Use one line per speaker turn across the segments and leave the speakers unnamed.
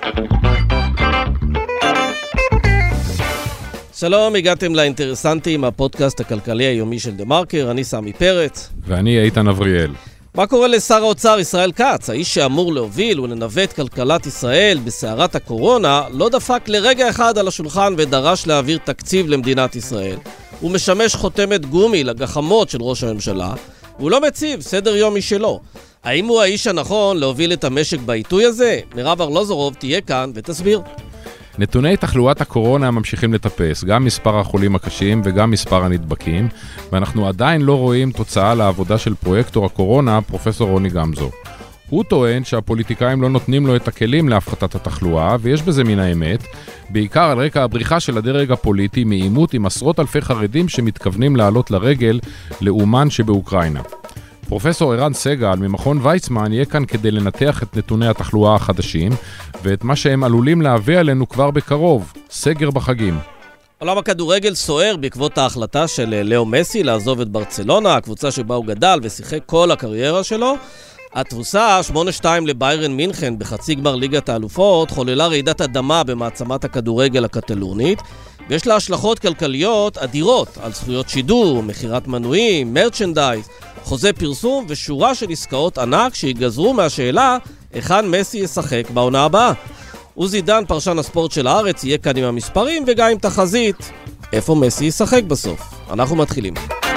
שלום, הגעתם לאינטרסנטים, הפודקאסט הכלכלי היומי של דה מרקר, אני סמי פרץ.
ואני איתן אבריאל.
מה קורה לשר האוצר ישראל כץ? האיש שאמור להוביל ולנווט כלכלת ישראל בסערת הקורונה, לא דפק לרגע אחד על השולחן ודרש להעביר תקציב למדינת ישראל. הוא משמש חותמת גומי לגחמות של ראש הממשלה, והוא לא מציב סדר יום משלו. האם הוא האיש הנכון להוביל את המשק בעיתוי הזה? מירב ארלוזורוב תהיה כאן ותסביר.
נתוני תחלואת הקורונה ממשיכים לטפס, גם מספר החולים הקשים וגם מספר הנדבקים, ואנחנו עדיין לא רואים תוצאה לעבודה של פרויקטור הקורונה, פרופסור רוני גמזו. הוא טוען שהפוליטיקאים לא נותנים לו את הכלים להפחתת התחלואה, ויש בזה מן האמת, בעיקר על רקע הבריחה של הדרג הפוליטי מעימות עם עשרות אלפי חרדים שמתכוונים לעלות לרגל לאומן שבאוקראינה. פרופסור ערן סגל ממכון ויצמן יהיה כאן כדי לנתח את נתוני התחלואה החדשים ואת מה שהם עלולים להביא עלינו כבר בקרוב, סגר בחגים.
עולם הכדורגל סוער בעקבות ההחלטה של לאו מסי לעזוב את ברצלונה, הקבוצה שבה הוא גדל ושיחק כל הקריירה שלו. התבוסה 8-2 לביירן מינכן בחצי גמר ליגת האלופות חוללה רעידת אדמה במעצמת הכדורגל הקטלונית, ויש לה השלכות כלכליות אדירות על זכויות שידור, מחירת מנויים, מרצ'נדייז, חוזה פרסום ושורה של עסקאות ענק שיגזרו מהשאלה היכן מסי ישחק בעונה הבאה. עוזי דן, פרשן הספורט של הארץ, יהיה כאן עם המספרים וגם עם תחזית איפה מסי ישחק בסוף. אנחנו מתחילים.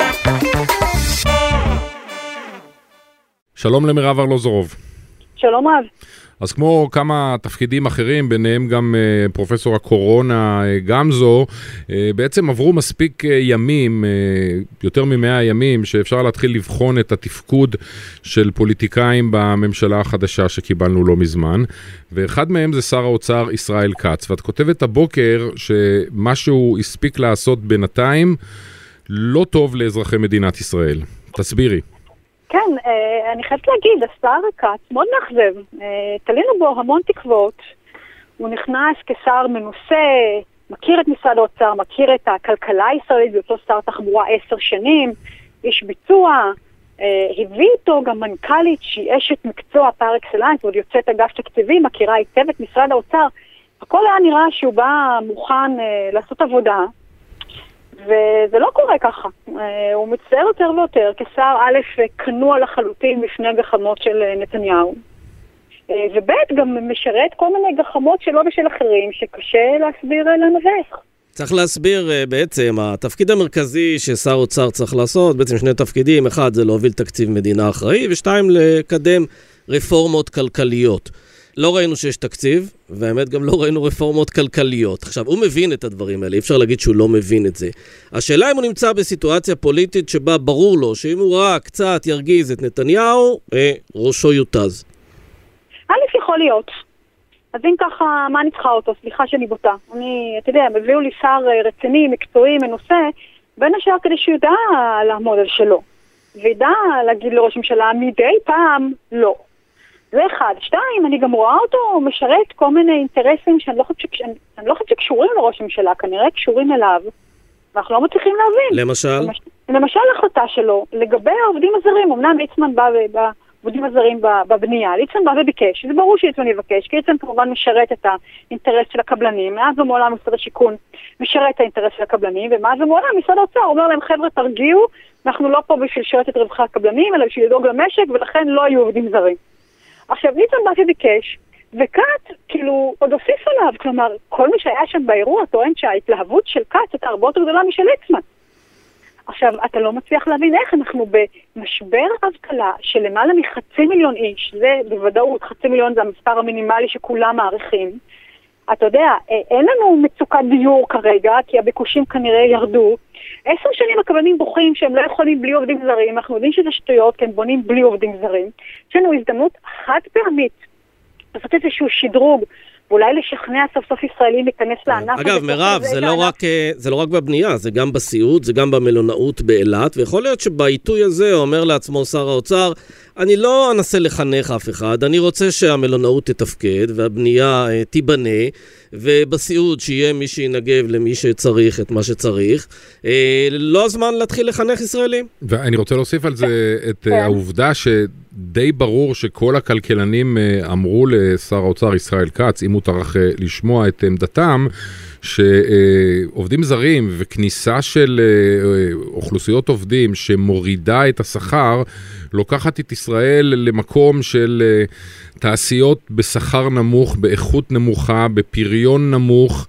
שלום למירב ארלוזורוב.
שלום רב.
אז כמו כמה תפקידים אחרים, ביניהם גם פרופסור הקורונה גמזו, בעצם עברו מספיק ימים, יותר מ100 ימים, שאפשר להתחיל לבחון את התפקוד של פוליטיקאים בממשלה החדשה שקיבלנו לא מזמן, ואחד מהם זה שר האוצר ישראל כץ, ואת כותבת הבוקר שמשהו הספיק לעשות בינתיים לא טוב לאזרחי מדינת ישראל. תסבירי.
כן, אני חייבת להגיד, השר כץ מאוד מאכזב. תלינו בו המון תקוות. הוא נכנס כשר מנוסה, מכיר את משרד האוצר, מכיר את הכלכלה הישראלית, ואותו שר תחבורה 10 שנים, איש ביצוע, הביא איתו גם מנכ"לית שהיא אשת מקצוע פר אקסלנס, ועוד יוצאת אגף תקציבים, מכירה היטב את משרד האוצר. הכל היה נראה שהוא בא מוכן לעשות עבודה, וזה לא קורה ככה. הוא מצטער יותר ויותר, כשר א' כנוע לחלוטין בפני גחמות של נתניהו, וב' גם משרת כל מיני גחמות שלו ושל אחרים שקשה להסביר לנבך.
צריך להסביר בעצם, התפקיד המרכזי ששר אוצר צריך לעשות, בעצם שני תפקידים, אחד זה להוביל תקציב מדינה אחראי, ושתיים לקדם רפורמות כלכליות. לא ראינו שיש תקציב, והאמת גם לא ראינו רפורמות כלכליות. עכשיו, הוא מבין את הדברים האלה, אי אפשר להגיד שהוא לא מבין את זה. השאלה אם הוא נמצא בסיטואציה פוליטית שבה ברור לו שאם הוא רק קצת ירגיז את נתניהו, ראשו יוטז.
א' יכול להיות. אז אם ככה, מה נצחה אותו? סליחה שאני בוטה. אתה יודע, הביאו לי שר רציני, מקצועי, מנוסה, בין השאר כדי שהוא ידע לעמוד על שלו. וידע להגיד לראש ממשלה, מדי פעם לא. זה אחד. 2, אני גם רואה אותו משרת כל מיני אינטרסים שאני לא חושבת שקשורים לראש הממשלה, כנראה קשורים אליו, ואנחנו לא מצליחים להבין. למשל החלטה שלו, לגבי העובדים הזרים, אמנם ליצמן בא בעובדים הזרים בבנייה, ליצמן בא וביקש, זה ברור שליצמן יבקש, כי ליצמן כמובן משרת את האינטרס של הקבלנים, מאז ומעולם משרד השיכון משרת את האינטרס של הקבלנים, ומאז ומעולם משרד האוצר אומר להם, חבר'ה תרגיעו, אנחנו לא פה בשביל לשרת את רווחי הקבלנים, אלא בשביל לדאוג למשק, ולכן לא יהיו עובדים זרים. עכשיו, ליצמן בא וביקש, וכת, כאילו, עוד הוסיף עליו, כלומר, כל מי שהיה שם באירוע טוען שההתלהבות של כת הייתה הרבה יותר גדולה משל ליצמן. עכשיו, אתה לא מצליח להבין איך אנחנו במשבר אבטלה של למעלה מ500,000 איש, זה בוודאות, 500,000 זה המספר המינימלי שכולם מעריכים. אתה יודע, אין לנו מצוקת דיור כרגע, כי הביקושים כנראה ירדו. 10 שנים הקבלנים בוכים שהם לא יכולים בלי עובדים זרים, אנחנו יודעים שזה שטויות, כי הם בונים בלי עובדים זרים. יש לנו הזדמנות חד פעמית, לעשות איזשהו שדרוג, ואולי לשכנע סוף סוף ישראלים להיכנס לענף.
אגב, מירב, זה לא רק בבנייה, זה גם בסיעוד, זה גם במלונאות באילת, ויכול להיות שבעיתוי הזה אומר לעצמו שר האוצר, אני לא אנסה לחנך אף אחד, אני רוצה שהמלונאות תתפקד והבנייה תיבנה, ובסיעוד שיהיה מי שינגב למי שצריך את מה שצריך. לא הזמן להתחיל לחנך ישראלים.
ואני רוצה להוסיף על זה את העובדה שדי ברור שכל הכלכלנים אמרו לשר האוצר ישראל כץ, אם הוא טרח לשמוע את עמדתם, שעובדים זרים וכניסה של אוכלוסיות עובדים שמורידה את השכר, לוקחת את ישראל למקום של תעשיות בשכר נמוך, באיכות נמוכה, בפריון נמוך,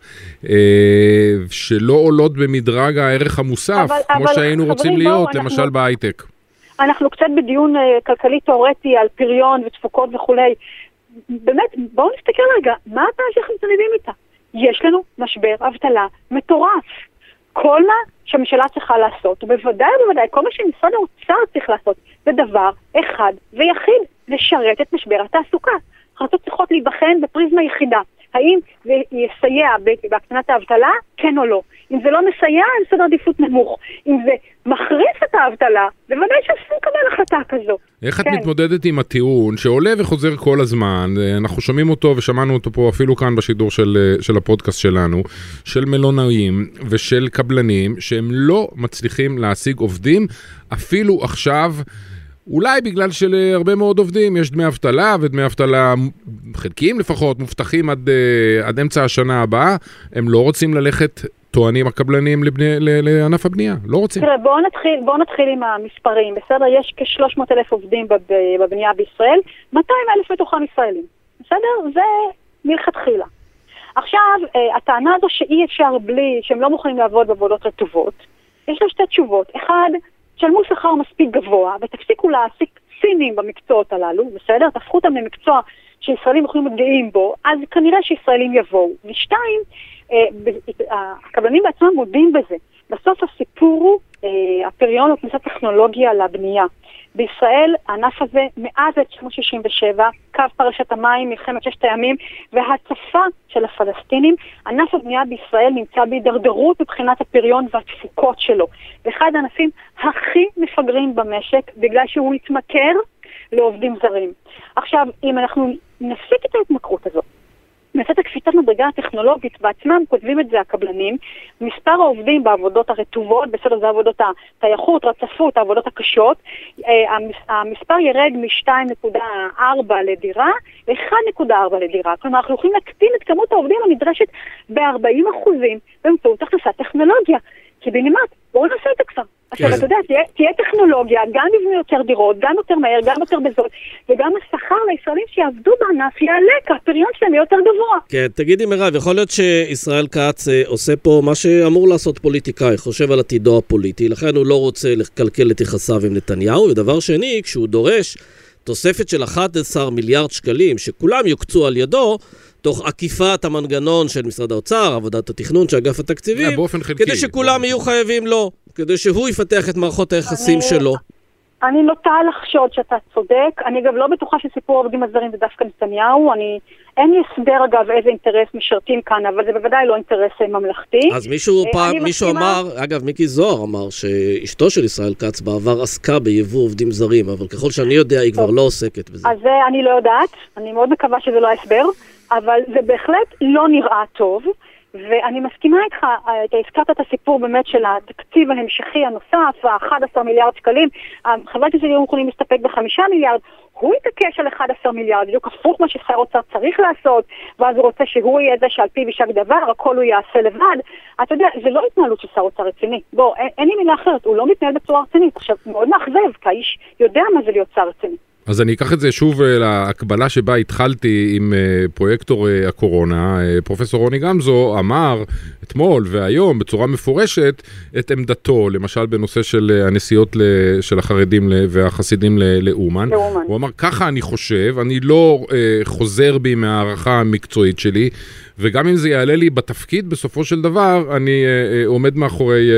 שלא עולות במדרג הערך המוסף, כמו שהיינו רוצים להיות, למשל בהייטק.
אנחנו קצת בדיון כלכלי תיאורטי על פריון ותפוקות וכולי. באמת, בואו נסתכל רגע, מה הפעם שאנחנו מתמודדים איתה? יש לנו משבר אבטלה מטורף. כל מה שהממשלה צריכה לעשות, ובוודאי, כל מה שמשרד האוצר צריך לעשות, זה דבר אחד ויחיד, לשרת את משבר התעסוקה. החלטות צריכות להיבחן בפריזמה יחידה. האם זה יסייע בהקטנת האבטלה? כן או לא. אם זה לא מסייע, עם סדר עדיפות נמוך. אם זה מחריף את האבטלה, בוודאי שאסור לקבל החלטה כזו.
איך את מתמודדת עם הטיעון שעולה וחוזר כל הזמן, אנחנו שומעים אותו ושמענו אותו פה אפילו כאן בשידור של הפודקאסט שלנו, של מלונאים ושל קבלנים, שהם לא מצליחים להשיג עובדים, אפילו עכשיו, אולי בגלל שלהרבה מאוד עובדים יש דמי אבטלה, ודמי אבטלה חלקיים לפחות, מובטחים עד אמצע השנה הבאה, הם לא רוצים ללכת, טוענים הקבלנים לענף הבנייה, לא רוצים. תראה,
בואו נתחיל עם המספרים, בסדר? יש כ-300,000 עובדים בבנייה בישראל, 200,000 מתוכם ישראלים, בסדר? זה מלכתחילה. עכשיו, הטענה הזו שאי אפשר בלי, שהם לא מוכנים לעבוד בעבודות רטובות, יש לה שתי תשובות. אחד, שלמו שכר מספיק גבוה, ותפסיקו להעסיק סינים במקצועות הללו, בסדר? תפכו אותם למקצוע שישראלים יכולים לגאים בו, אז כנראה שישראלים יבואו. ושתיים, הקבלנים בעצמם מודים בזה. בסוף הסיפור הוא הפריון וכניסת טכנולוגיה לבנייה. בישראל הענף הזה מאז 1967, קו פרשת המים, מלחמת ששת הימים, והצפה של הפלסטינים, ענף הבנייה בישראל נמצא בהידרדרות מבחינת הפריון והתפוקות שלו. ואחד הענפים הכי מפגרים במשק, בגלל שהוא התמכר לעובדים זרים. עכשיו, אם אנחנו נפסיק את ההתמכרות הזאת, נעשה את הקפיצת מדרגה הטכנולוגית, בעצמם כותבים את זה הקבלנים, מספר העובדים בעבודות הרטובות, בסדר זה עבודות התייכות, רצפות, העבודות הקשות, המספר ירד מ-2.4 לדירה ל-1.4 לדירה. כלומר, אנחנו יכולים להקטין את כמות העובדים הנדרשת ב-40% באמצעות הכנסת טכנולוגיה. כי בנימת, בואו נעשה את זה כבר. עכשיו, אתה יודע, תהיה טכנולוגיה, גם נבנו יותר דירות, גם יותר מהר, גם יותר בזול, וגם השכר לישראלים שיעבדו בענף יעלה, כי הפריון שלהם יהיה יותר גבוה.
כן, תגידי מירב, יכול להיות שישראל כץ עושה פה מה שאמור לעשות פוליטיקאי, חושב על עתידו הפוליטי, לכן הוא לא רוצה לקלקל את יחסיו עם נתניהו, ודבר שני, כשהוא דורש תוספת של 11 מיליארד שקלים, שכולם יוקצו על ידו, תוך עקיפת המנגנון של משרד האוצר, עבודת התכנון של אגף התקציבים, כדי שכולם יהיו חייבים לו, כדי שהוא יפתח את מערכות היחסים שלו.
אני נוטה לחשוד שאתה צודק, אני גם לא בטוחה שסיפור העובדים הזרים זה דווקא נתניהו, אין לי הסבר אגב איזה אינטרס משרתים כאן, אבל זה בוודאי לא אינטרס ממלכתי.
אז מישהו אמר, אגב מיקי זוהר אמר שאשתו של ישראל כץ בעבר עסקה ביבוא עובדים זרים, אבל ככל שאני יודע היא כבר לא עוסקת בזה.
אז זה אני לא יודעת, אני מאוד מקווה שזה לא הסבר, אבל זה בהחלט לא נראה טוב, ואני מסכימה איתך, אתה הזכרת את הסיפור באמת של התקציב ההמשכי הנוסף, 11 מיליארד שקלים, חברי כנסת היו יכולים להסתפק ב5 מיליארד, הוא יתעקש על 11 מיליארד, בדיוק הפוך מה ששר אוצר צריך לעשות, ואז הוא רוצה שהוא יהיה זה שעל פיו יישק דבר, הכל הוא יעשה לבד. אתה יודע, זה לא התנהלות של שר אוצר רציני. בוא, אין לי מילה אחרת, הוא לא מתנהל בצורה רצינית. עכשיו, מאוד מאכזב, כי האיש יודע מה זה להיות שר רציני.
אז אני אקח את זה שוב להקבלה שבה התחלתי עם פרויקטור הקורונה. פרופסור רוני גמזו אמר אתמול והיום בצורה מפורשת את עמדתו, למשל בנושא של הנסיעות של החרדים והחסידים לאומן. הוא אמר, ככה אני חושב, אני לא חוזר בי מהערכה המקצועית שלי, וגם אם זה יעלה לי בתפקיד, בסופו של דבר, אני עומד מאחורי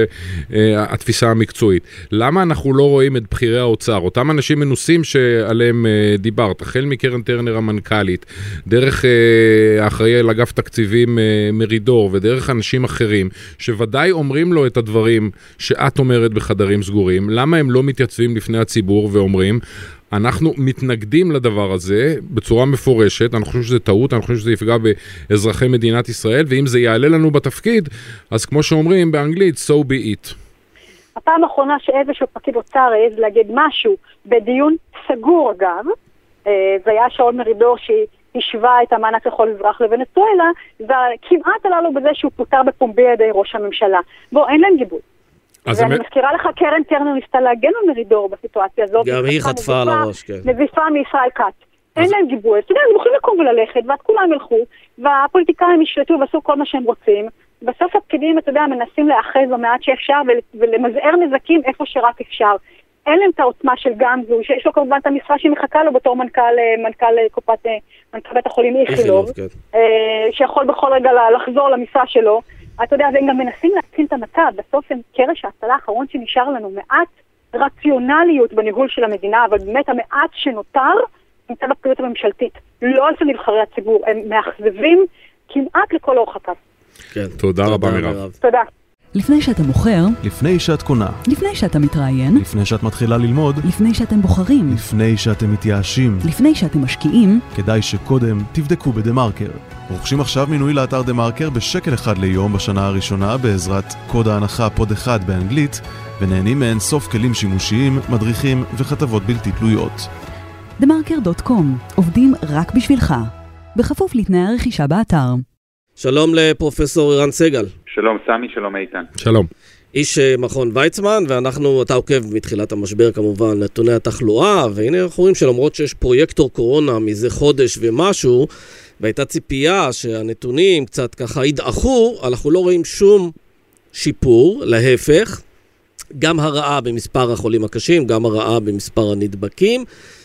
התפיסה המקצועית. למה אנחנו לא רואים את בחירי האוצר? אותם אנשים מנוסים שעליהם דיברת, החל מקרן טרנר המנכ"לית, דרך האחראי על אגף תקציבים מרידור, ודרך אנשים אנשים אחרים, שוודאי אומרים לו את הדברים שאת אומרת בחדרים סגורים, למה הם לא מתייצבים לפני הציבור ואומרים, אנחנו מתנגדים לדבר הזה בצורה מפורשת, אנחנו חושבים שזה טעות, אנחנו חושבים שזה יפגע באזרחי מדינת ישראל, ואם זה יעלה לנו בתפקיד, אז כמו שאומרים באנגלית, so be it.
הפעם האחרונה שאיזשהו פקיד אוצר העז להגיד משהו בדיון סגור אגב, זה היה שאול מרידור שהשווה את המענק לכל אזרח לוונצואלה, וכמעט עלה לו בזה שהוא פוטר בפומבי על ידי ראש הממשלה. בוא, אין להם גיבוי. ואני מזכירה לך, קרן טרנר ניסתה להגן על מרידור בסיטואציה הזאת.
גם היא חטפה על הראש, כן.
נזיפה מישראל כץ. אין להם גיבוי. אתה יודע, הם יכולים לקום וללכת, ואז כולם ילכו, והפוליטיקאים ישלטו ועשו כל מה שהם רוצים. בסוף הפקידים, אתה יודע, מנסים לאחז במעט שאפשר ולמזער נזקים איפה שרק אפשר. אין להם את העוצמה של גמזו, שיש לו כמובן את המשרה שמחכה לו בתור מנכ"ל בית החולים איכילוב, שיכול בכל רגע לחזור למשרה שלו. אתה יודע, והם גם מנסים להקטין את המצב, בסוף הם קרש ההצלה האחרון שנשאר לנו, מעט רציונליות בניהול של המדינה, אבל באמת המעט שנותר נמצא בפקידות הממשלתית. לא אצל נבחרי הציבור, הם מאכזבים כמעט לכל אורך הקו.
כן, תודה רבה מירב.
תודה.
לפני שאתה מוכר,
לפני שאת קונה,
לפני שאתה מתראיין,
לפני שאת מתחילה ללמוד,
לפני שאתם בוחרים,
לפני שאתם מתייאשים,
לפני שאתם משקיעים,
כדאי שקודם תבדקו בדמרקר. רוכשים עכשיו מינוי לאתר דמרקר בשקל אחד ליום בשנה הראשונה בעזרת קוד ההנחה פוד 1 באנגלית, ונהנים מאין סוף כלים שימושיים, מדריכים וכתבות בלתי תלויות.
דמרקר.com, עובדים רק בשבילך, בכפוף לתנאי הרכישה באתר.
שלום לפרופסור ערן סגל.
שלום סמי, שלום איתן.
שלום.
איש מכון ויצמן, אתה עוקב מתחילת המשבר כמובן נתוני התחלואה, והנה אנחנו רואים שלמרות שיש פרויקטור קורונה מזה חודש ומשהו, והייתה ציפייה שהנתונים קצת ככה ידעכו, אנחנו לא רואים שום שיפור, להפך, גם הרעה במספר החולים הקשים, גם הרעה במספר הנדבקים,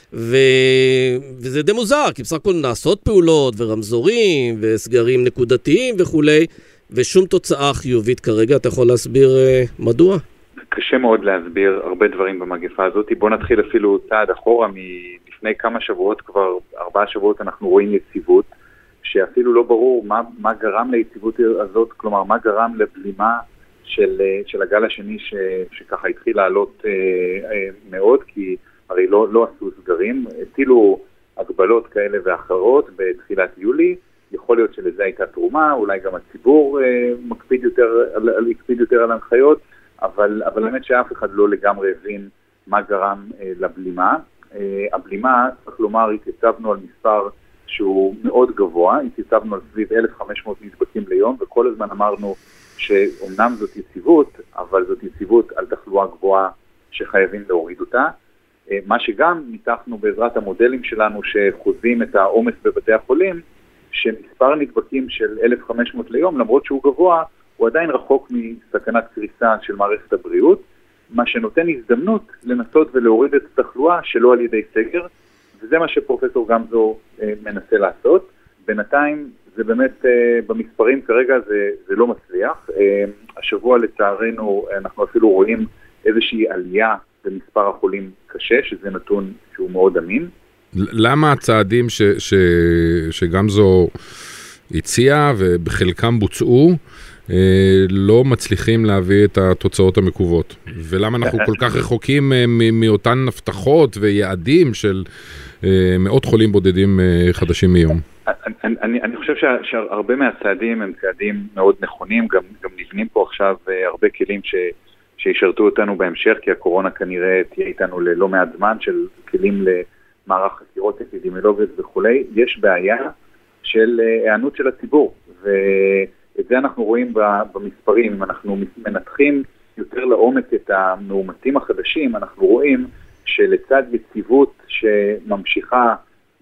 וזה די מוזר, כי בסך הכל נעשות פעולות ורמזורים וסגרים נקודתיים וכולי, ושום תוצאה חיובית כרגע. אתה יכול להסביר מדוע?
קשה מאוד להסביר הרבה דברים במגפה הזאת. בוא נתחיל אפילו צעד אחורה. מלפני כמה שבועות, כבר 4 שבועות, אנחנו רואים יציבות, שאפילו לא ברור מה גרם ליציבות הזאת, כלומר מה גרם לבלימה של הגל השני שככה התחיל לעלות מאוד, כי הרי לא עשו סגרים, הטילו הגבלות כאלה ואחרות בתחילת יולי, יכול להיות שלזה הייתה תרומה, אולי גם הציבור מקפיד יותר על הנחיות, אבל האמת שאף אחד לא לגמרי הבין מה גרם לבלימה. הבלימה, צריך לומר, התייצבנו על מספר שהוא מאוד גבוה, התייצבנו על סביב 1,500 נדבקים ליום, וכל הזמן אמרנו שאומנם זאת יציבות, אבל זאת יציבות על תחלואה גבוהה שחייבים להוריד אותה. מה שגם ניתחנו בעזרת המודלים שלנו שחוזים את העומס בבתי החולים, שמספר נדבקים של 1,500 ליום, למרות שהוא גבוה, הוא עדיין רחוק מסכנת קריסה של מערכת הבריאות, מה שנותן הזדמנות לנסות ולהוריד את התחלואה שלא על ידי סגר, וזה מה שפרופסור גמזו מנסה לעשות. בינתיים זה באמת במספרים כרגע זה לא מצליח. השבוע לצערנו אנחנו אפילו רואים איזושהי עלייה במספר החולים קשה, שזה נתון שהוא מאוד אמין.
למה הצעדים שגמזו הציע ובחלקם בוצעו לא מצליחים להביא את התוצאות המקוות? ולמה אנחנו כל כך רחוקים מאותן הבטחות ויעדים של מאות חולים בודדים חדשים מיום?
אני חושב שהרבה מהצעדים הם צעדים מאוד נכונים, גם נבנים פה עכשיו הרבה כלים שישרתו אותנו בהמשך, כי הקורונה כנראה תהיה איתנו ללא מעט זמן, של כלים למערך חקירות אפידמיולוגיות וכולי. יש בעיה של הענות של הציבור, ואת זה אנחנו רואים במספרים. אם אנחנו מנתחים יותר לעומק את המאומתים החדשים, אנחנו רואים שלצד יציבות שממשיכה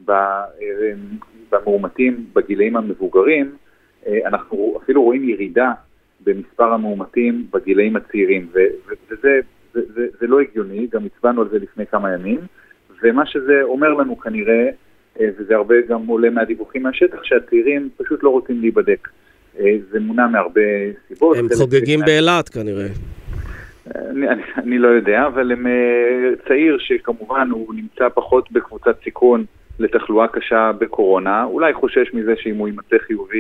במאומתים בגילאים המבוגרים, אנחנו אפילו רואים ירידה במספר המאומתים בגילאים הצעירים, וזה לא הגיוני, גם הצבענו על זה לפני כמה ימים, ומה שזה אומר לנו כנראה, וזה הרבה גם עולה מהדיווחים מהשטח, שהצעירים פשוט לא רוצים להיבדק. זה מונע מהרבה סיבות.
הם חוגגים באילת כנראה.
אני לא יודע, אבל הם צעיר שכמובן הוא נמצא פחות בקבוצת סיכון לתחלואה קשה בקורונה, אולי חושש מזה שאם הוא יימצא חיובי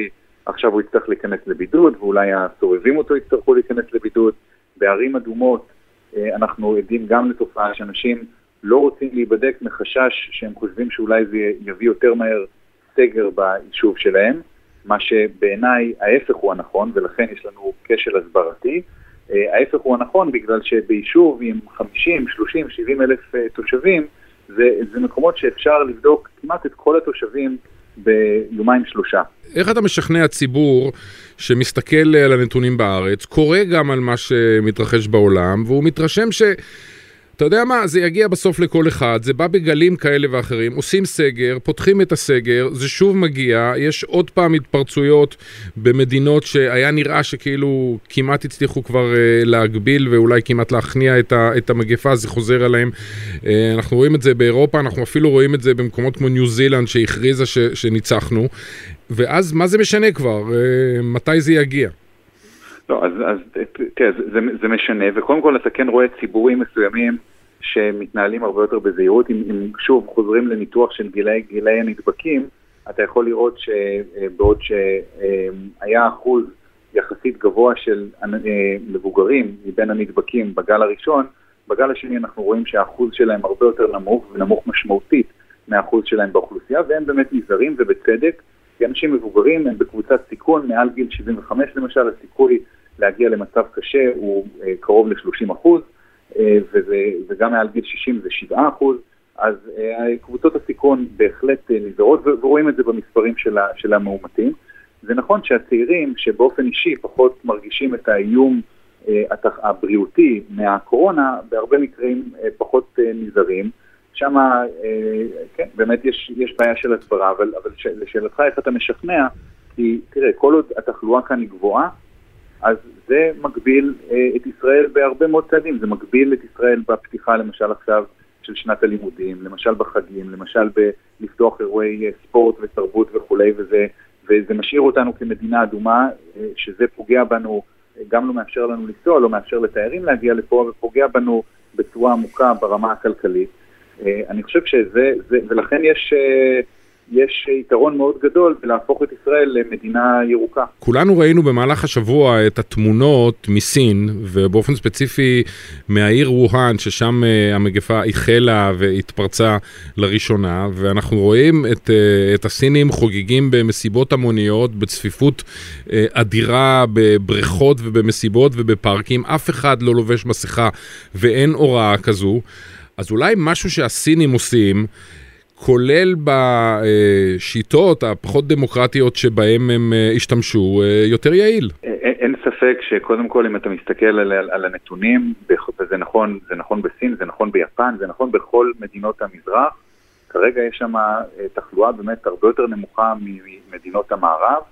עכשיו הוא יצטרך להיכנס לבידוד, ואולי הסובבים אותו יצטרכו להיכנס לבידוד. בערים אדומות אנחנו עדים גם לתופעה שאנשים לא רוצים להיבדק מחשש שהם חושבים שאולי זה יביא יותר מהר סגר ביישוב שלהם, מה שבעיניי ההפך הוא הנכון, ולכן יש לנו כשל הסברתי. ההפך הוא הנכון בגלל שביישוב עם 50, 30, 70 אלף תושבים, זה מקומות שאפשר לבדוק כמעט את כל התושבים ביומיים שלושה.
איך אתה משכנע ציבור שמסתכל על הנתונים בארץ, קורא גם על מה שמתרחש בעולם, והוא מתרשם אתה יודע מה, זה יגיע בסוף לכל אחד, זה בא בגלים כאלה ואחרים, עושים סגר, פותחים את הסגר, זה שוב מגיע, יש עוד פעם התפרצויות במדינות שהיה נראה שכאילו כמעט הצליחו כבר להגביל ואולי כמעט להכניע את המגפה, זה חוזר עליהם. אנחנו רואים את זה באירופה, אנחנו אפילו רואים את זה במקומות כמו ניו זילנד שהכריזה שניצחנו, ואז מה זה משנה כבר? מתי זה יגיע?
לא, אז תראה, זה משנה, וקודם כל אתה כן רואה ציבורים מסוימים שמתנהלים הרבה יותר בזהירות. אם שוב חוזרים לניתוח של גילי הנדבקים, אתה יכול לראות שבעוד שהיה אחוז יחסית גבוה של מבוגרים מבין הנדבקים בגל הראשון, בגל השני אנחנו רואים שהאחוז שלהם הרבה יותר נמוך, ונמוך משמעותית מהאחוז שלהם באוכלוסייה, והם באמת נזהרים ובצדק, כי אנשים מבוגרים הם בקבוצת סיכון, מעל גיל 75 למשל, הסיכוי להגיע למצב קשה הוא קרוב ל-30%, וגם מעל גיל 60 זה 7%, אז קבוצות הסיכון בהחלט נזהרות, ורואים את זה במספרים של המאומתים. זה נכון שהצעירים שבאופן אישי פחות מרגישים את האיום הבריאותי מהקורונה, בהרבה מקרים פחות נזהרים, שם כן, באמת יש בעיה של הסברה, אבל לשאלתך איך אתה משכנע, כי תראה, כל עוד התחלואה כאן היא גבוהה, אז זה מגביל את ישראל בהרבה מאוד צעדים, זה מגביל את ישראל בפתיחה למשל עכשיו של שנת הלימודים, למשל בחגים, למשל לפתוח אירועי ספורט ותרבות וכולי, וזה משאיר אותנו כמדינה אדומה, שזה פוגע בנו, גם לא מאפשר לנו לנסוע, לא מאפשר לתיירים להגיע לפה, ופוגע בנו בצורה עמוקה ברמה הכלכלית. אני חושב ולכן יש יתרון מאוד גדול להפוך את ישראל למדינה ירוקה.
כולנו ראינו במהלך השבוע את התמונות מסין, ובאופן ספציפי מהעיר ווהאן, ששם המגפה החלה והתפרצה לראשונה, ואנחנו רואים את הסינים חוגגים במסיבות המוניות, בצפיפות אדירה, בבריכות ובמסיבות ובפארקים, אף אחד לא לובש מסכה ואין הוראה כזו. אז אולי משהו שהסינים עושים, כולל בשיטות הפחות דמוקרטיות שבהם הם השתמשו, יותר יעיל.
אין ספק שקודם כל אם אתה מסתכל על הנתונים, זה נכון בסין, זה נכון ביפן, זה נכון בכל מדינות המזרח, כרגע יש שם תחלואה באמת הרבה יותר נמוכה ממדינות המערב.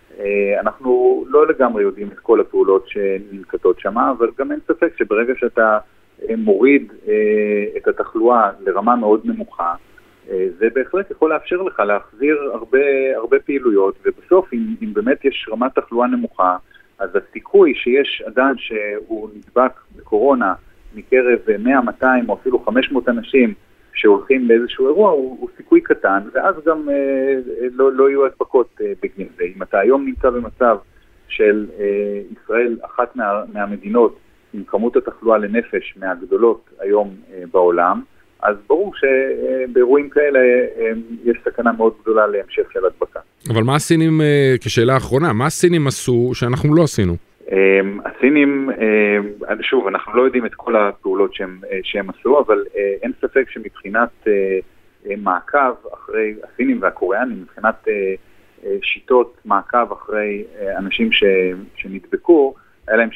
אנחנו לא לגמרי יודעים את כל הפעולות שננקטות שם, אבל גם אין ספק שברגע שאתה מוריד את התחלואה לרמה מאוד נמוכה, זה בהחלט יכול לאפשר לך להחזיר הרבה פעילויות, ובסוף אם באמת יש רמת תחלואה נמוכה, אז הסיכוי שיש אדם שהוא נדבק בקורונה מקרב 100, 200 או אפילו 500 אנשים שהולכים לאיזשהו אירוע, הוא סיכוי קטן, ואז גם לא יהיו הדבקות בגין זה. אם אתה היום נמצא במצב של ישראל, אחת מהמדינות עם כמות התחלואה לנפש מהגדולות היום בעולם, אז ברור שבאירועים כאלה יש סכנה מאוד גדולה להמשך של הדבקה.
אבל מה הסינים, כשאלה האחרונה, מה הסינים עשו שאנחנו לא עשינו?
הסינים, שוב, אנחנו לא יודעים את כל הפעולות שהם עשו, אבל אין ספק שמבחינת מעקב אחרי הסינים והקוריאנים, מבחינת שיטות מעקב אחרי אנשים שנדבקו, היה להם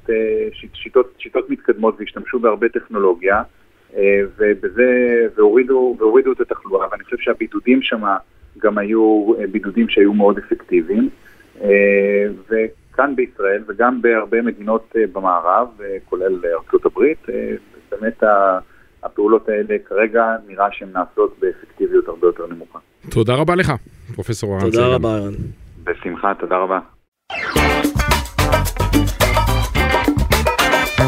שיטות מתקדמות והשתמשו בהרבה טכנולוגיה, והורידו את התחלואה, ואני חושב שהבידודים שם גם היו בידודים שהיו מאוד אפקטיביים, וכאן בישראל וגם בהרבה מדינות במערב, כולל ארצות הברית, באמת הפעולות האלה כרגע נראה שהן נעשות באפקטיביות הרבה יותר נמוכה.
תודה רבה לך, פרופסור ערן.
תודה רבה, ערן.
בשמחה, תודה רבה.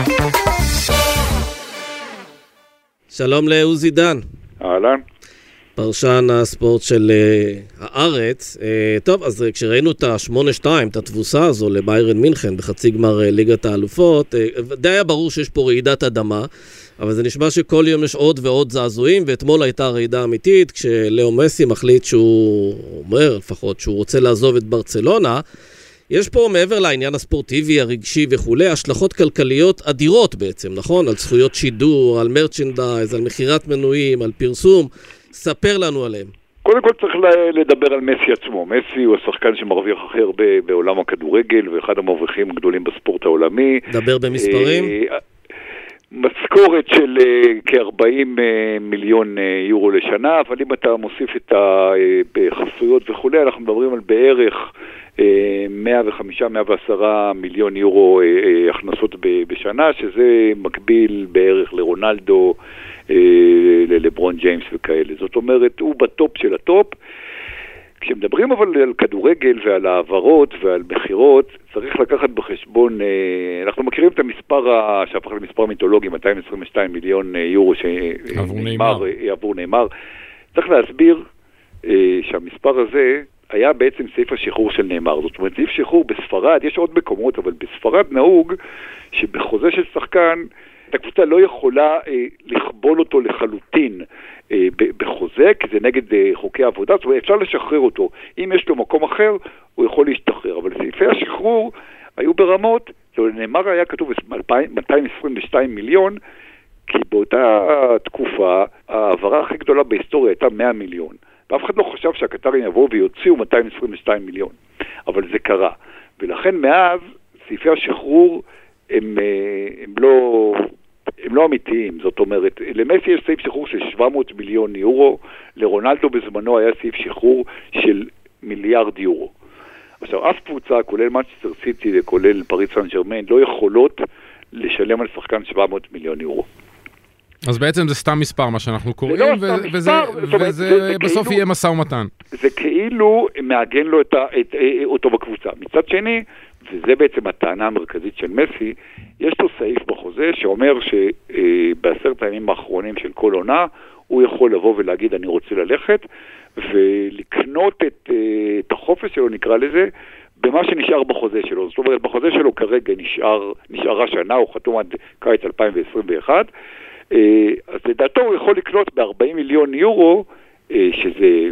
שלום לעוזי דן.
אהלן.
פרשן הספורט של הארץ. טוב, אז כשראינו את ה-8-2, את התבוסה הזו לביירן מינכן בחצי גמר ליגת האלופות, די היה ברור שיש פה רעידת אדמה, אבל זה נשמע שכל יום יש עוד ועוד זעזועים, ואתמול הייתה רעידה אמיתית, כשלאו מסי מחליט שהוא אומר לפחות שהוא רוצה לעזוב את ברצלונה. יש פה מעבר לעניין הספורטיבי, הרגשי וכולי, השלכות כלכליות אדירות בעצם, נכון? על זכויות שידור, על מרצ'נדייז, על מחירת מנויים, על פרסום. ספר לנו עליהם.
קודם כל צריך לדבר על מסי עצמו. מסי הוא השחקן שמרוויח הכי הרבה בעולם הכדורגל, ואחד המרוויחים הגדולים בספורט העולמי. דבר
במספרים?
משכורת של כ-40 מיליון יורו לשנה, אבל אם אתה מוסיף את החסויות וכולי, אנחנו מדברים על בערך 105-110 מיליון יורו הכנסות בשנה, שזה מקביל בערך לרונלדו, לברון ג'יימס וכאלה. זאת אומרת, הוא בטופ של הטופ. כשמדברים אבל על כדורגל ועל העברות ועל מחירות, צריך לקחת בחשבון, אנחנו מכירים את המספר שהפך למספר מיתולוגי, 222 מיליון יורו עבור נאמר. צריך להסביר שהמספר הזה היה בעצם סעיף השחרור של נאמר. זאת אומרת, סעיף שחרור בספרד, יש עוד מקומות, אבל בספרד נהוג שבחוזה של שחקן, הקבוצה לא יכולה לכבול אותו לחלוטין בחוזה, כי זה נגד חוקי העבודה, זאת אומרת, אפשר לשחרר אותו. אם יש לו מקום אחר, הוא יכול להשתחרר. אבל סעיפי השחרור היו ברמות, נאמר היה כתוב 222 מיליון, כי באותה תקופה, העברה הכי גדולה בהיסטוריה הייתה 100 מיליון. ואף אחד לא חשב שהקטרים יבואו ויוציאו 222 מיליון. אבל זה קרה. ולכן מאז, סעיפי השחרור הם לא אמיתיים. זאת אומרת, למסי יש סעיף שחרור של 700 מיליון יורו, לרונלדו בזמנו היה סעיף שחרור של מיליארד יורו. עכשיו, אף קבוצה, כולל מנצ'סטר סיטי וכולל פריז סן ז'רמן, לא יכולות לשלם על שחקן 700 מיליון יורו.
אז בעצם זה סתם מספר מה שאנחנו קוראים, וזה בסוף יהיה משא ומתן.
זה כאילו מעגן לו אותו בקבוצה. מצד שני, וזה בעצם הטענה המרכזית של מסי, יש לו סעיף בחוזה שאומר שב10 הימים האחרונים של כל עונה, הוא יכול לבוא ולהגיד אני רוצה ללכת, ולקנות את החופש שלו, נקרא לזה, במה שנשאר בחוזה שלו. זאת אומרת, בחוזה שלו כרגע נשארה שנה, הוא חתום עד קיץ 2021, אז לדעתו הוא יכול לקנות ב-40 מיליון יורו, שזה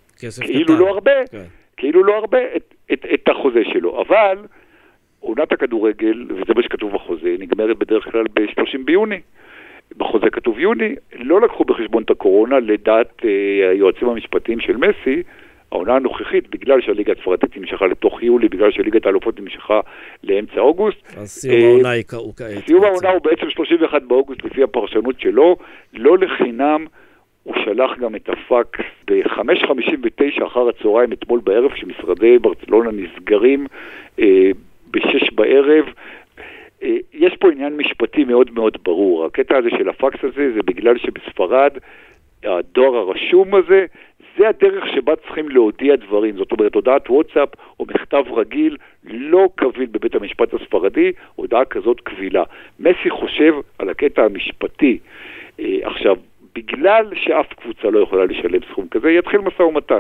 כאילו לא הרבה, את החוזה שלו. אבל עונת הכדורגל, וזה מה שכתוב בחוזה, נגמרת בדרך כלל ב-30 ביוני. בחוזה כתוב יוני, לא לקחו בחשבון את הקורונה, לדעת היועצים המשפטיים של מסי, העונה הנוכחית, בגלל שהליגה הספרדית נמשכה לתוך יולי, בגלל שהליגת האלופות נמשכה לאמצע אוגוסט.
אז סיום העונה הוא כעת.
סיום העונה הוא בעצם 31 באוגוסט לפי הפרשנות שלו, לא לחינם, הוא שלח גם את הפקס ב-5:59 אחר הצהריים אתמול בערב, כשמשרדי ברצלונה נסגרים ב-6 בערב. יש פה עניין משפטי מאוד מאוד ברור. הקטע הזה של הפקס הזה זה בגלל שבספרד הדואר הרשום הזה, זה הדרך שבה צריכים להודיע דברים. זאת אומרת, הודעת וואטסאפ או מכתב רגיל לא קביל בבית המשפט הספרדי, הודעה כזאת קבילה. מסי חושב על הקטע המשפטי. עכשיו, בגלל שאף קבוצה לא יכולה לשלם סכום כזה, יתחיל משא ומתן.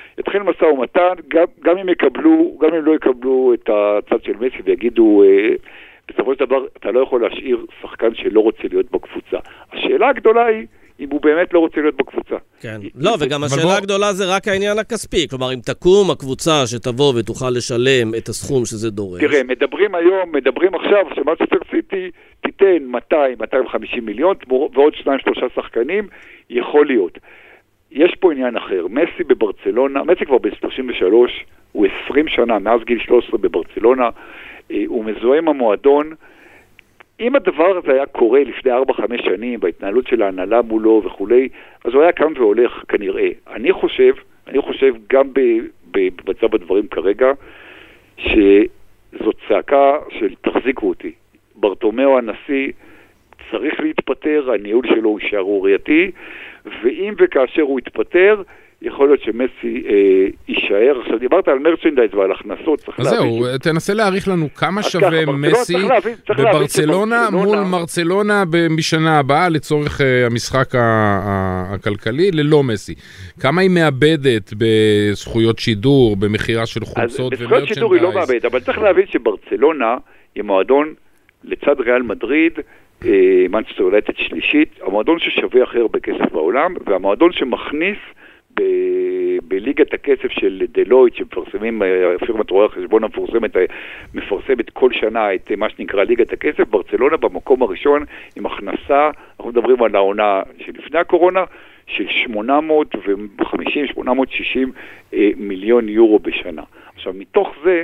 גם אם לא יקבלו את הצד של מסי ויגידו, בסופו של דבר, אתה לא יכול להשאיר שחקן שלא רוצה להיות בקבוצה. השאלה הגדולה היא, אם הוא באמת לא רוצה להיות בקבוצה.
כן. לא, וגם השאלה הגדולה זה רק העניין הכספי. כלומר, אם תקום הקבוצה שתבוא ותוכל לשלם את הסכום שזה דורש.
תראה, מדברים עכשיו שמנצ'סטר סיטי תיתן 200-250 מיליון, ועוד 2-3 שחקנים, יכול להיות. יש פה עניין אחר. מסי בברצלונה, מסי כבר ב-33, הוא 20 שנה, מאז גיל 13 בברצלונה, הוא מזוהה עם המועדון. אם הדבר הזה היה קורה לפני 4-5 שנים, בהתנהלות של ההנהלה מולו וכולי, אז הוא היה קם והולך כנראה. אני חושב גם במצב הדברים כרגע, שזאת צעקה של תחזיקו אותי. ברטומיאו הנשיא צריך להתפטר, הניהול שלו הוא שערורייתי, ואם וכאשר הוא יתפטר, יכול להיות שמסי יישאר. עכשיו דיברת על מרצ'נדייז ועל הכנסות,
אז זהו, תנסה להעריך לנו כמה שווה מסי בברצלונה מול מרצלונה בשנה הבאה לצורך המשחק הכלכלי ללא מסי. כמה היא מאבדת בזכויות שידור, במחירה של חולצות ומרצ'נדייז?
בזכויות שידור היא לא מאבדת, אבל צריך להבין שברצלונה היא מועדון לצד ריאל מדריד, מנצ'סטר יונייטד שלישית, המועדון ששווה הכי הרבה כסף בעולם, והמועדון שמכניס בליגת הכסף של דלויט, שמפרסמים, פירמת רואי החשבון מפרסמת כל שנה את מה שנקרא ליגת הכסף, ברצלונה במקום הראשון עם הכנסה, אנחנו מדברים על העונה שלפני הקורונה, של 850-860 מיליון יורו בשנה. עכשיו, מתוך זה,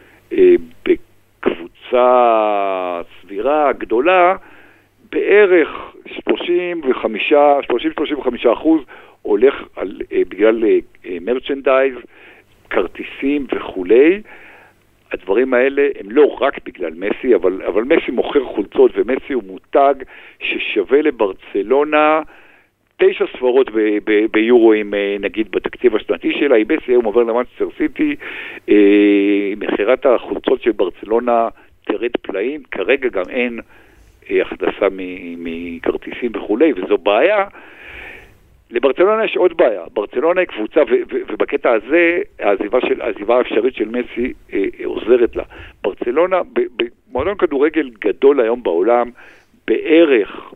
בקבוצה סבירה, גדולה, בערך 30-35% הולך בגלל מרצ'נדייז, כרטיסים וכולי. הדברים האלה הם לא רק בגלל מסי, אבל מסי מוכר חולצות, ומסי הוא מותג ששווה לברצלונה 9 ספרות ביורואים, נגיד בתקציב השנתי שלה. אם מסי היום עובר למנצ'סטר סיטי, מחירת החולצות של ברצלונה תרד פלאים. כרגע גם אין הכנסה מכרטיסים וכולי, וזו בעיה. לברצלונה יש עוד בעיה. ברצלונה היא קבוצה, ובקטע הזה, העזיבה האפשרית של מסי עוזרת לה. ברצלונה, במועדון כדורגל גדול היום בעולם, בערך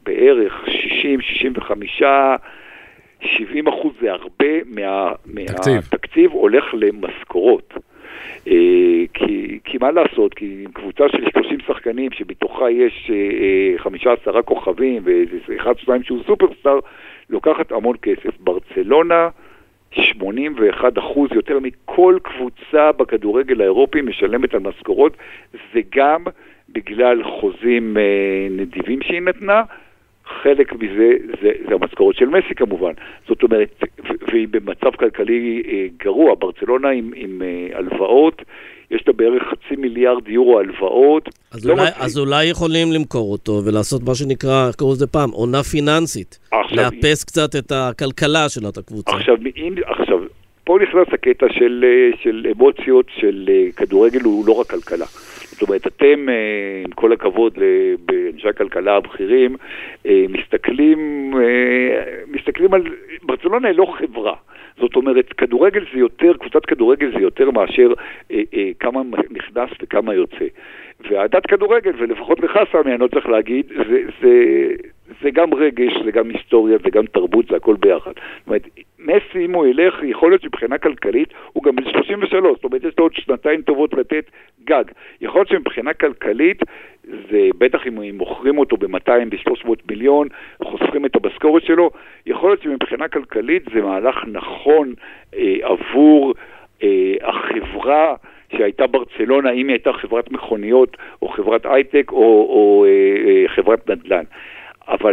60-65-70% זה הרבה מהתקציב הולך למשכורות. כי מה לעשות? כי קבוצה של 30 שחקנים שבתוכה יש 15 כוכבים ו1-2 שהוא סופרסטאר, לוקחת המון כסף. ברצלונה 81% יותר מכל קבוצה בכדורגל האירופי משלמת על משכורות, זה גם בגלל חוזים נדיבים שהיא נתנה, חלק מזה זה המשכורות של מסי כמובן. זאת אומרת, והיא במצב כלכלי גרוע. ברצלונה עם הלוואות, יש לה בערך 500 מיליארד יורו הלוואות.
אז אולי יכולים למכור אותו ולעשות מה שנקרא, קראו לזה פעם, עונה פיננסית. לאפס קצת את הכלכלה של אותה קבוצה. עכשיו,
פה נכנס הקטע של אמוציות, של כדורגל הוא לא רק כלכלה. זאת אומרת, אתם, עם כל הכבוד באנשי הכלכלה הבכירים, מסתכלים על... ברצלונה היא לא חברה. זאת אומרת, כדורגל זה יותר, קבוצת כדורגל זה יותר מאשר כמה נכנס וכמה יוצא. ועדת כדורגל, ולפחות לך סמי, אני לא צריך להגיד, זה גם רגש, זה גם היסטוריה, זה גם תרבות, זה הכל ביחד. זאת אומרת, מסי, אם הוא ילך, יכול להיות שמבחינה כלכלית, הוא גם בן 33, זאת אומרת, יש לו עוד 2 טובות לתת גג. יכול להיות שמבחינה כלכלית, זה בטח אם מוכרים אותו ב-200, ב-300 מיליון, חוסכים את המשכורת שלו, יכול להיות שמבחינה כלכלית זה מהלך נכון עבור החברה שהייתה ברצלונה, אם היא הייתה חברת מכוניות, או חברת הייטק, או חברת נדל"ן. אבל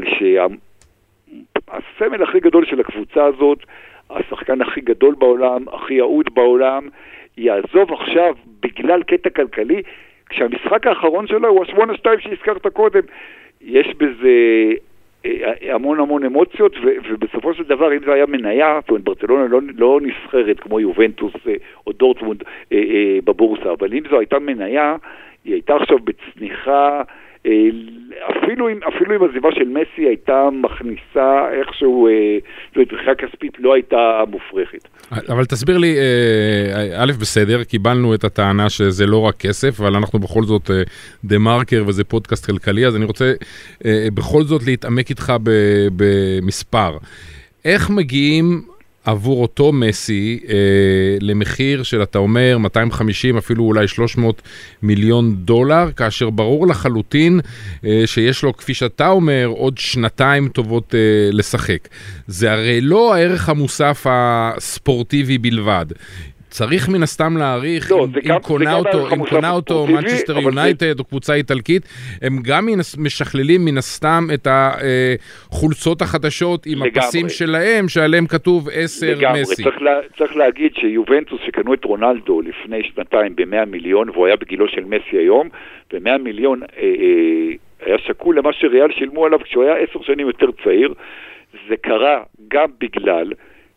שהסמל הכי גדול של הקבוצה הזאת, השחקן הכי גדול בעולם, הכי יעוד בעולם, יעזוב עכשיו בגלל קטע כלכלי, כשהמשחק האחרון שלו הוא 8-2 שהזכרת קודם. יש בזה המון אמוציות, ובסופו של דבר, אם זה היה מניה, זאת אומרת, ברצלונה לא נסחרת כמו יובנטוס או דורטמונד בבורסה, אבל אם זו הייתה מניה, היא הייתה עכשיו בצניחה, אפילו עם עזיבה של מסי הייתה מכניסה איכשהו, תמיכה כספית לא הייתה מופרכת.
אבל תסביר לי, א' בסדר, קיבלנו את הטענה שזה לא רק כסף, אבל אנחנו בכל זאת דה מרקר וזה פודקאסט כלכלי, אז אני רוצה בכל זאת להתעמק איתך במספר. איך מגיעים עבור אותו מסי למחיר של, אתה אומר, 250, אפילו אולי 300 מיליון דולר, כאשר ברור לחלוטין שיש לו, כפי שאתה אומר, עוד 2 טובות לשחק. זה הרי לא הערך המוסף הספורטיבי בלבד. צריך מן הסתם להעריך, אם קונה אותו מנצ'סטר יונייטד או קבוצה איטלקית, הם גם משכללים מן הסתם את החולצות החדשות עם הפסים שלהם, שעליהם כתוב 10 מסי.
צריך להגיד שיובנטוס שקנו את רונלדו לפני 2 ב100 מיליון, והוא היה בגילו של מסי היום, ב100 מיליון היה שקול למה שריאל שילמו עליו כשהוא היה 10 שנים יותר צעיר. זה קרה גם בגלל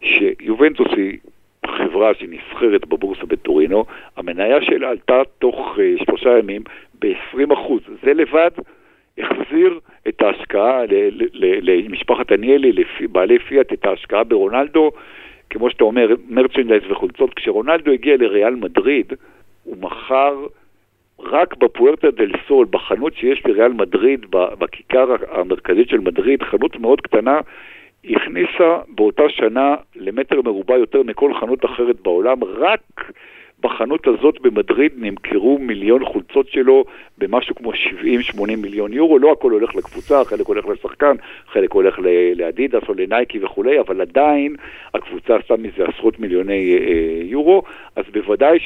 שיובנטוס היא חברה שנסחרת בבורסה בטורינו, המניה שלה עלתה תוך 3 ימים ב-20%. זה לבד החזיר את ההשקעה למשפחת דניאלי, בעלי פיאט, את ההשקעה ברונלדו, כמו שאתה אומר, מרצ'נדייז וחולצות. כשרונלדו הגיע לריאל מדריד, הוא מכר רק בפוארטה דל סול, בחנות שיש לריאל מדריד, בכיכר המרכזית של מדריד, חנות מאוד קטנה, הכניסה באותה שנה למטר מרובע יותר מכל חנות אחרת בעולם. רק בחנות הזאת במדריד נמכרו 1,000,000 חולצות שלו במשהו כמו 70-80 מיליון יורו. לא הכל הולך לקבוצה, חלק הולך לשחקן, חלק הולך לאדידס או לנייקי וכולי, אבל עדיין הקבוצה עשה מזה עשרות מיליוני יורו. אז בוודאי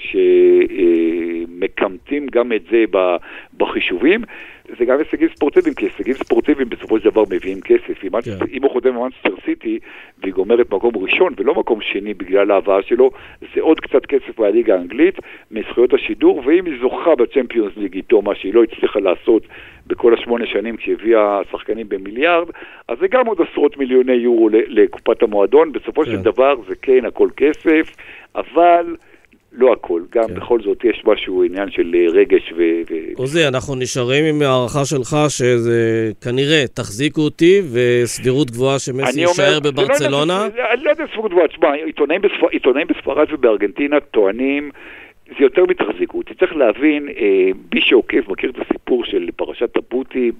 שמקמתים גם את זה בחישובים. זה גם הישגים ספורטיביים, כי הישגים ספורטיביים בסופו של דבר מביאים כסף. אם הוא חותם במנצ'סטר סיטי והיא גומרת מקום ראשון ולא מקום שני בגלל ההבאה שלו, זה עוד קצת כסף בליגה האנגלית מזכויות השידור, ואם היא זוכה בצ'מפיונס ליג איתו, מה שהיא לא הצליחה לעשות בכל 8 שנים כשהביאה שחקנים במיליארד, אז זה גם עוד עשרות מיליוני יורו לקופת המועדון. בסופו של דבר זה כן הכל כסף, אבל לא הכל, גם בכל זאת יש משהו עניין של רגש
עוזי, אנחנו נשארים עם הערכה שלך שזה כנראה תחזיקו אותי וסבירות גבוהה שמסי יישאר בברצלונה.
אני לא יודע סבירות גבוהה, תשמע, עיתונאים בספרד ובארגנטינה טוענים זה יותר מתחזיקו אותי. צריך להבין, מי שעוקב מכיר את הסיפור של פרשת הבוטי,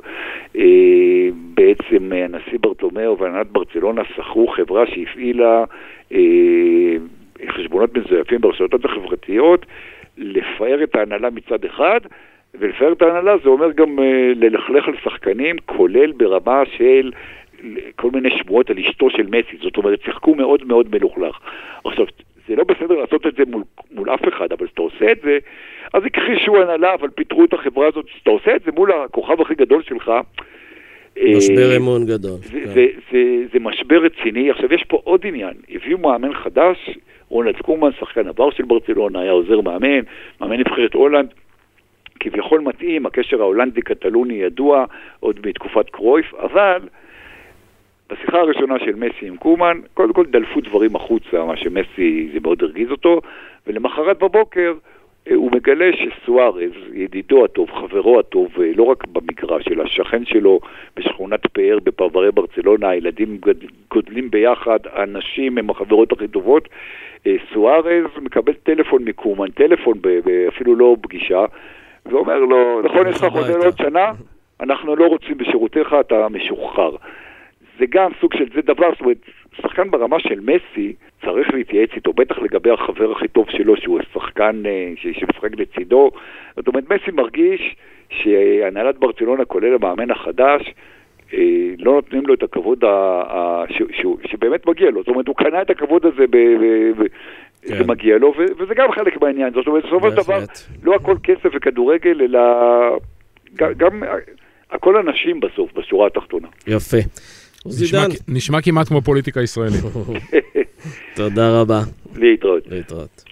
בעצם הנשיא ברטומאו והנהלת ברצלונה שכרו חברה שהפעילה חשבונות מזויפים ברשתות החברתיות, לפאר את ההנהלה מצד אחד, ולפאר את ההנהלה זה אומר גם ללכלך על שחקנים, כולל ברמה של כל מיני שמועות על אשתו של מסי. זאת אומרת, שיחקו מאוד מאוד מלוכלך. עכשיו, זה לא בסדר לעשות את זה מול אף אחד, אבל שאתה עושה את זה, אז הכחישו הנהלה, אבל פיתרו את החברה הזאת. שאתה עושה את זה מול הכוכב הכי גדול שלך,
משבר אמון גדול.
זה משבר רציני. עכשיו, יש פה עוד עניין. הביאו מאמן חדש, רונלד קומן, שחקן עבר של ברצלונה, היה עוזר מאמן נבחרת הולנד, כביכול מתאים, הקשר ההולנדי-קטלוני ידוע עוד בתקופת קרויף, אבל בשיחה הראשונה של מסי עם קומן, קודם כל דלפו דברים החוצה, מה שמסי זה מאוד הרגיז אותו, ולמחרת בבוקר הוא מגלה שסוארז, ידידו הטוב, חברו הטוב, לא רק במגרש, אלא השכן שלו בשכונת פאר בפרברי ברצלונה, הילדים גודלים ביחד, האנשים הם החברות הכי טובות. סוארז מקבל טלפון מקומן, טלפון אפילו לא פגישה, ואומר לו, נכון, יש לך חוזר לעוד שנה, אנחנו לא רוצים בשירותיך, אתה משוחרר. זה גם סוג של זה דבר, זאת אומרת, שחקן ברמה של מסי צריך להתייעץ איתו, בטח לגבי החבר הכי טוב שלו, שהוא שחקן שמשחק לצידו. זאת אומרת, מסי מרגיש שהנהלת ברצלונה, כולל המאמן החדש, לא נותנים לו את הכבוד שבאמת מגיע לו. זאת אומרת, הוא קנה את הכבוד הזה, זה מגיע לו, וזה גם חלק מהעניין. זאת אומרת, בסופו של דבר, לא הכל כסף וכדורגל, אלא גם הכל אנשים בסוף, בשורה התחתונה.
יפה.
נשמע כמעט כמו פוליטיקה ישראלית.
תודה רבה.
להתראות.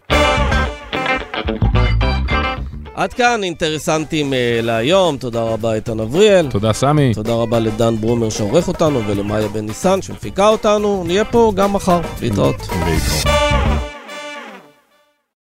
עד כאן אינטרסנטים להיום. תודה רבה איתן אבריאל.
תודה סמי.
תודה רבה לדן ברומר שעורך אותנו ולמאיה בן ניסן שמפיקה אותנו. נהיה פה גם מחר. להתראות.